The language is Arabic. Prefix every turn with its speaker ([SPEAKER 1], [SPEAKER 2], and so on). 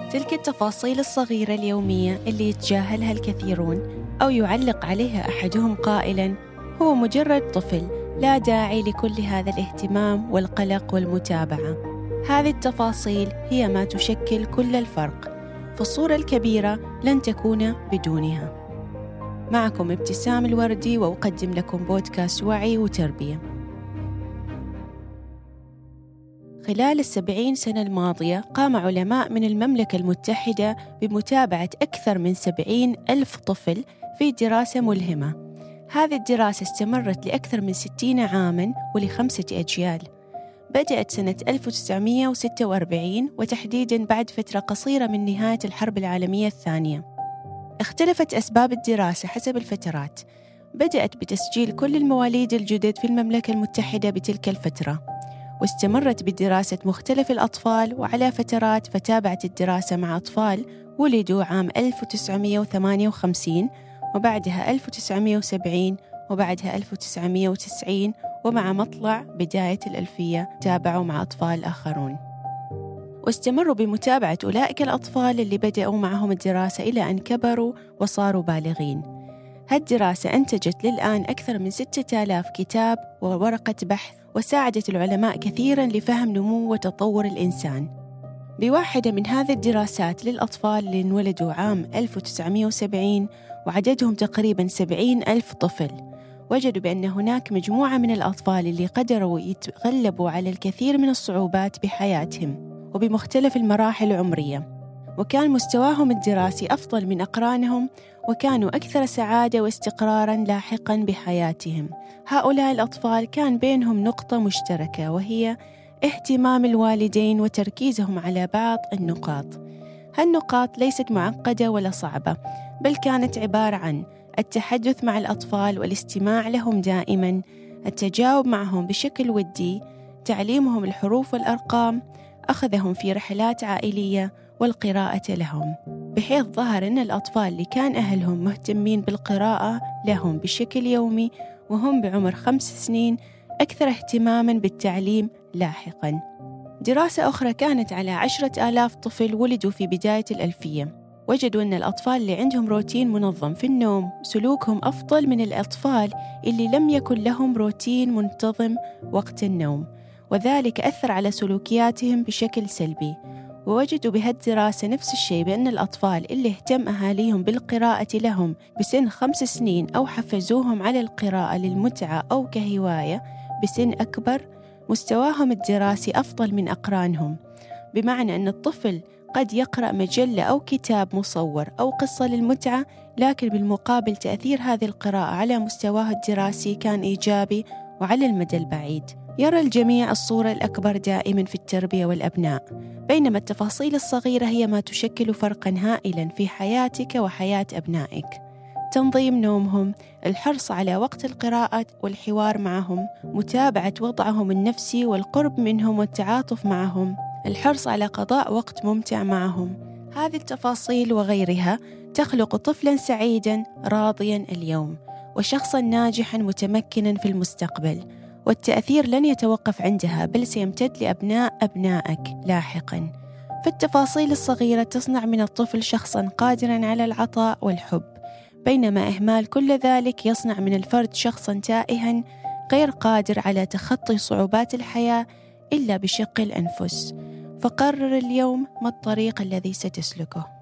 [SPEAKER 1] تلك التفاصيل الصغيرة اليومية اللي يتجاهلها الكثيرون أو يعلق عليها أحدهم قائلاً: هو مجرد طفل، لا داعي لكل هذا الاهتمام والقلق والمتابعة. هذه التفاصيل هي ما تشكل كل الفرق، فالصورة الكبيرة لن تكون بدونها. معكم ابتسام الوردي، وأقدم لكم بودكاست وعي وتربية. خلال 70 سنة الماضية قام علماء من المملكة المتحدة بمتابعة أكثر من 70,000 طفل في دراسة ملهمة. هذه الدراسة استمرت لأكثر من 60 عاماً ول5 أجيال. بدأت سنة 1946 وتحديداً بعد فترة قصيرة من نهاية الحرب العالمية الثانية. اختلفت أسباب الدراسة حسب الفترات. بدأت بتسجيل كل المواليد الجدد في المملكة المتحدة بتلك الفترة، واستمرت بدراسة مختلف الأطفال وعلى فترات، فتابعت الدراسة مع أطفال ولدوا عام 1958 وبعدها 1970 وبعدها 1990، ومع مطلع بداية الألفية تابعوا مع أطفال آخرون. واستمروا بمتابعة أولئك الأطفال اللي بدأوا معهم الدراسة إلى أن كبروا وصاروا بالغين. هالدراسة أنتجت للآن أكثر من 6000 كتاب وورقة بحث، وساعدت العلماء كثيراً لفهم نمو وتطور الإنسان. بواحدة من هذه الدراسات للأطفال اللي انولدوا عام 1970 وعددهم تقريباً 70,000 طفل، وجدوا بأن هناك مجموعة من الأطفال اللي قدروا يتغلبوا على الكثير من الصعوبات بحياتهم وبمختلف المراحل العمرية، وكان مستواهم الدراسي أفضل من أقرانهم، وكانوا أكثر سعادة واستقراراً لاحقاً بحياتهم. هؤلاء الأطفال كان بينهم نقطة مشتركة، وهي اهتمام الوالدين وتركيزهم على بعض النقاط. هالنقاط ليست معقدة ولا صعبة، بل كانت عبارة عن التحدث مع الأطفال والاستماع لهم دائماً، التجاوب معهم بشكل ودي، تعليمهم الحروف والأرقام، أخذهم في رحلات عائلية، والقراءة لهم، بحيث ظهر أن الأطفال اللي كان أهلهم مهتمين بالقراءة لهم بشكل يومي وهم بعمر 5 سنين أكثر اهتماماً بالتعليم لاحقاً. دراسة أخرى كانت على 10,000 طفل ولدوا في بداية الألفية، وجدوا أن الأطفال اللي عندهم روتين منظم في النوم سلوكهم أفضل من الأطفال اللي لم يكن لهم روتين منتظم وقت النوم، وذلك أثر على سلوكياتهم بشكل سلبي. ووجدوا بهالدراسة نفس الشيء، بأن الأطفال اللي اهتم أهاليهم بالقراءة لهم بسن 5 سنين أو حفزوهم على القراءة للمتعة أو كهواية بسن أكبر، مستواهم الدراسي أفضل من أقرانهم. بمعنى أن الطفل قد يقرأ مجلة أو كتاب مصور أو قصة للمتعة، لكن بالمقابل تأثير هذه القراءة على مستواه الدراسي كان إيجابي وعلى المدى البعيد. يرى الجميع الصورة الأكبر دائما في التربية والأبناء، بينما التفاصيل الصغيرة هي ما تشكل فرقا هائلا في حياتك وحياة أبنائك. تنظيم نومهم، الحرص على وقت القراءة والحوار معهم، متابعة وضعهم النفسي والقرب منهم والتعاطف معهم، الحرص على قضاء وقت ممتع معهم. هذه التفاصيل وغيرها تخلق طفلا سعيدا راضيا اليوم، وشخصا ناجحا متمكنا في المستقبل. والتأثير لن يتوقف عندها، بل سيمتد لأبناء أبنائك لاحقا. فالتفاصيل الصغيرة تصنع من الطفل شخصا قادرا على العطاء والحب، بينما إهمال كل ذلك يصنع من الفرد شخصا تائها غير قادر على تخطي صعوبات الحياة إلا بشق الأنفس. فقرر اليوم ما الطريق الذي ستسلكه.